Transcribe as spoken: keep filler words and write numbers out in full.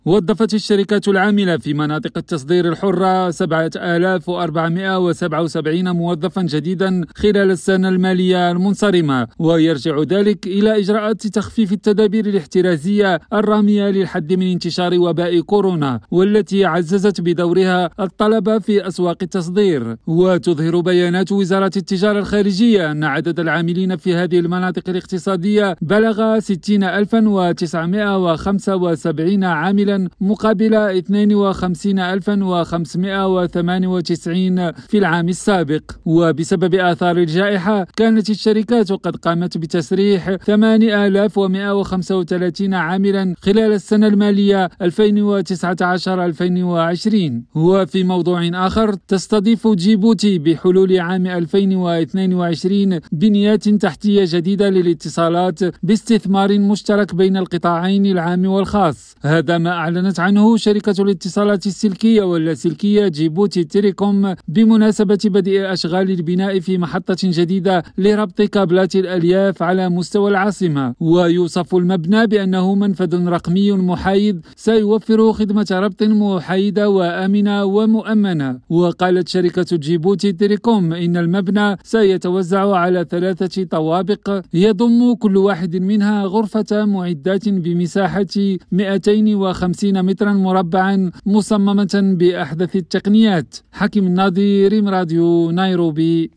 وظفت الشركات العاملة في مناطق التصدير الحرة سبعة آلاف وأربعمائة وسبعة وسبعين موظفا جديدا خلال السنة المالية المنصرمة، ويرجع ذلك إلى إجراءات تخفيف التدابير الاحترازية الرامية للحد من انتشار وباء كورونا، والتي عززت بدورها الطلب في أسواق التصدير. وتظهر بيانات وزارة التجارة الخارجية أن عدد العاملين في هذه المناطق الاقتصادية بلغ ستين ألفا وتسعمائة وخمسة وسبعين عاملا مقابل اثنين وخمسين ألفا وخمسمائة وثمانية وتسعين في العام السابق. وبسبب آثار الجائحة كانت الشركات قد قامت بتسريح ثمانية آلاف ومائة وخمسة وثلاثين عاملا خلال السنة المالية ألفين وتسعة عشر ألفين وعشرين. وفي موضوع آخر، تستضيف جيبوتي بحلول عام ألفين واثنين وعشرين بنيات تحتية جديدة للاتصالات باستثمار مشترك بين القطاعين العام والخاص. هذا ما أعلنت عنه شركة الاتصالات السلكية واللاسلكية جيبوتي تيليكوم بمناسبة بدء أشغال البناء في محطة جديدة لربط كابلات الألياف على مستوى العاصمة. ويوصف المبنى بأنه منفذ رقمي محايد سيوفر خدمة ربط محايدة وآمنة ومؤمنة. وقالت شركة جيبوتي تيليكوم إن المبنى سيتوزع على ثلاثة طوابق يضم كل واحد منها غرفة معدات بمساحة مئتين وخمسين مترا مربعا مصممة بأحدث التقنيات. حكيم الناظر، راديو نيروبي.